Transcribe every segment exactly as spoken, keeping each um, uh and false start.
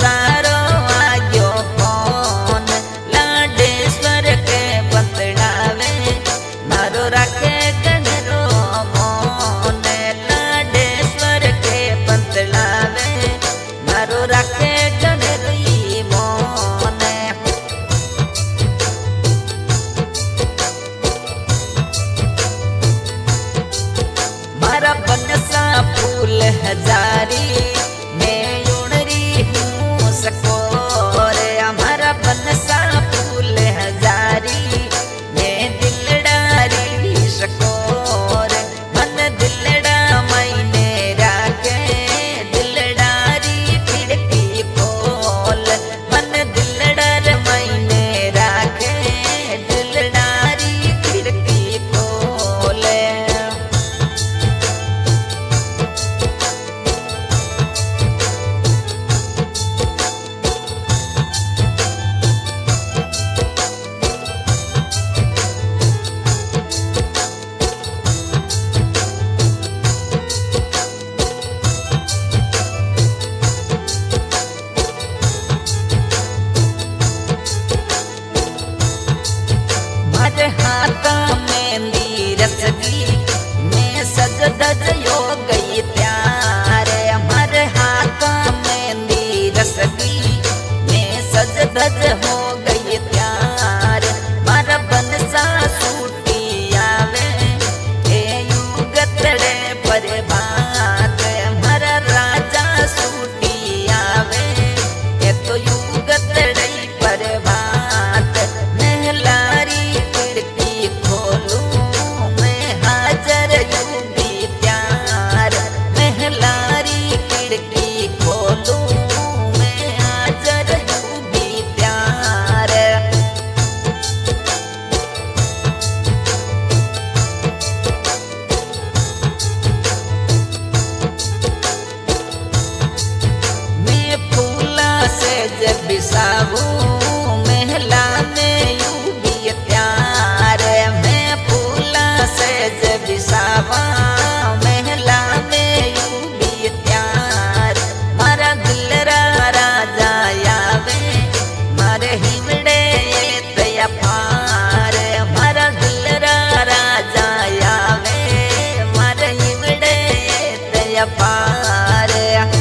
सारो आग्यो फोन लाडेश्वर के बतलावे मारो राखे गणरो मोन लाडेश्वर के बतलावे मारो राखे गणरी मोन मारा बनसा फूल हजारी मैं उड़री हूँ सकोर हमारा बनसा फूल हजारी मैं दिलडारी सकोर मन दिलडा मैंने राखे दिलडारी खिड़की खोल मन दिलडर मैंने राखे दिलडारी खिड़की खोल मारे हाथा मेहंदी रसगी मैं सज धज यो गई प्यार हमारे हाथा मेहंदी रसगी मैं सज धज हो गई प्यार मारा बनसा सूटी आवे ए युगतड़े पर बात हमारा राजा सूटी आवे ए तो युगतड़े पर बात नहलारी खिड़की खोलूं मैं हाजर यूं भी प्यार महलारी खिड़की खोलूं मैं हाजर यूं भी प्यार मैं फूला से जब बिसाऊं महला में यूं भी प्यार मैं फूला से जब बिसावा महला में यूं भी प्यार मारा दिलरा राजा आवे मारे हिमड़े तया पार मारा दिलरा राजा आवे मारे हिमड़े तया पार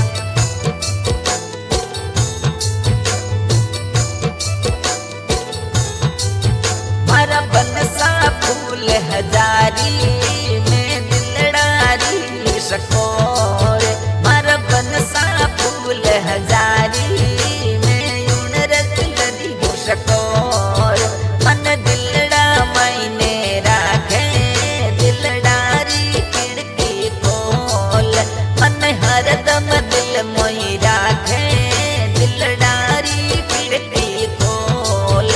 मारा बनसा फूल हजारी मैं दिलडारी सकोर मारा बनसा फूल हजारी मैं उनर दिलरी सकोर मन दिलड़ा मैंने राखे दिलडारी खिड़की खोल मन हरदम दिल मोई राखे दिलडारी खिड़की खोल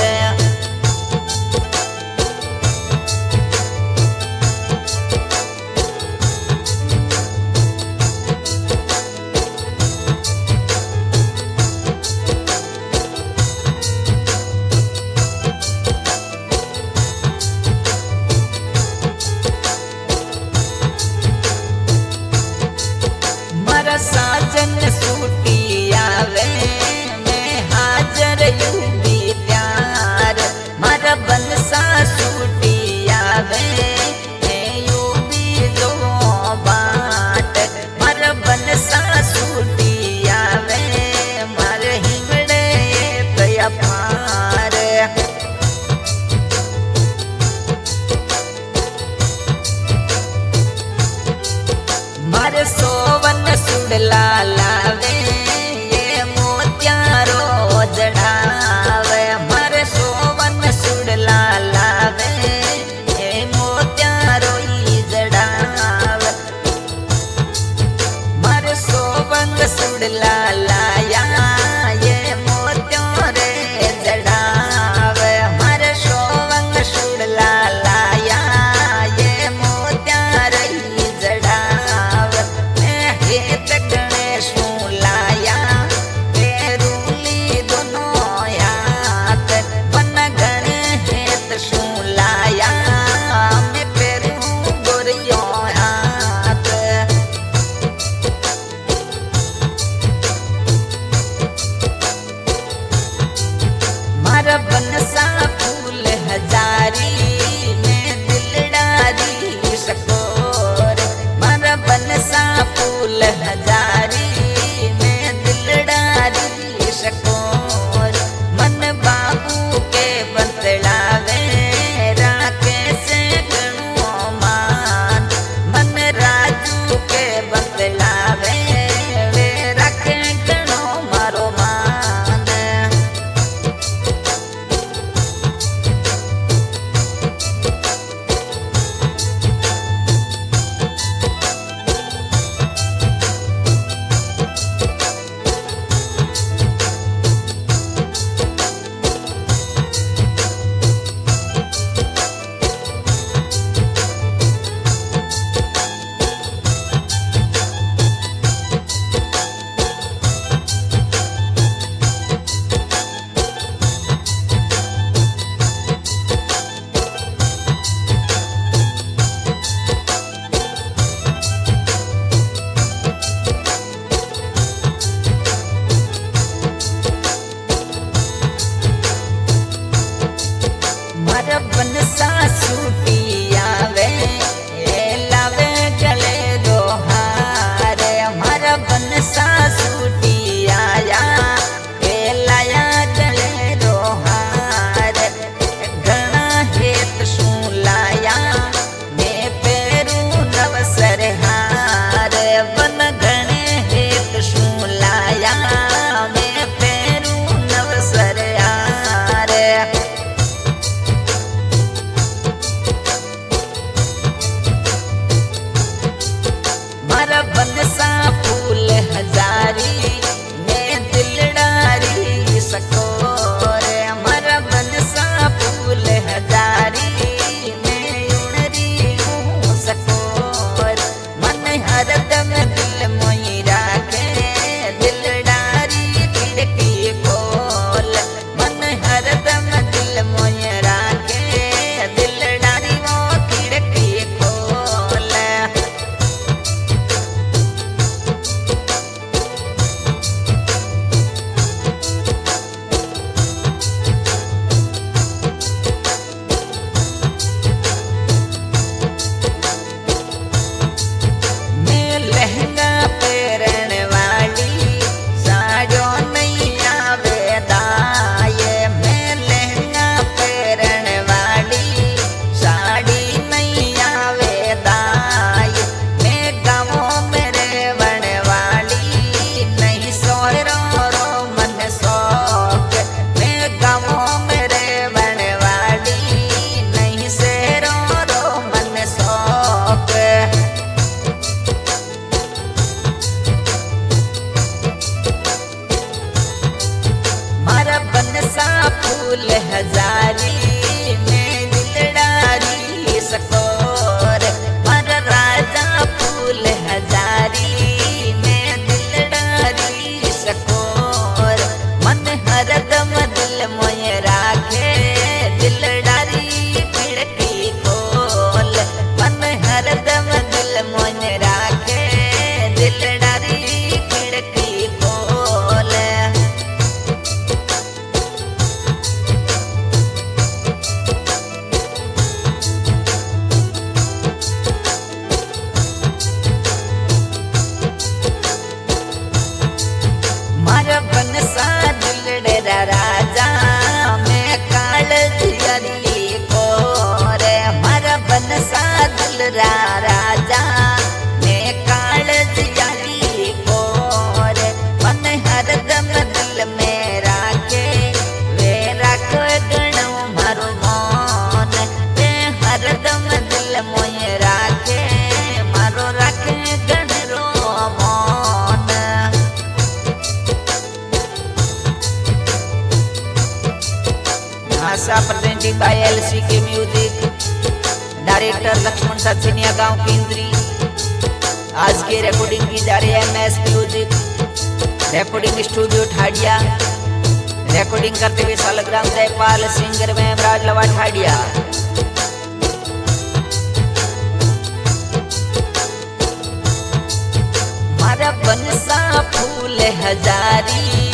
फूल हजारी में दिलदारी सकोर मर राजा फूल हजारी में दिलदारी सकोर मन हरदम दिल मोय राखे दिलदारी खिड़की खोल मन हरदम दिल मोय राखे दिलदारी खिड़की खोल। मर बनसा दिलड़ा राजा मैं काल जियरी कोरे मर बनसा दिलड़ा राजा मैं काल जियरी कोरे मन हरदम दिल में राखे वे राखो गणो मारो मन वे हरदम दिल मोय राखे मारो राखे गणरो मन। आशा प्रेजेंटिंग बाय एल सी के म्यूजिक डायरेक्टर लक्ष्मण सचिनिया गांव केंद्री। आज के रिकॉर्डिंग की जा रही है M S music recording studio Thadiya. Recording करते हुए सालग्राम जयपाल सिंगर में राज लवा ठाडिया। मारा बनसा फूल हजारी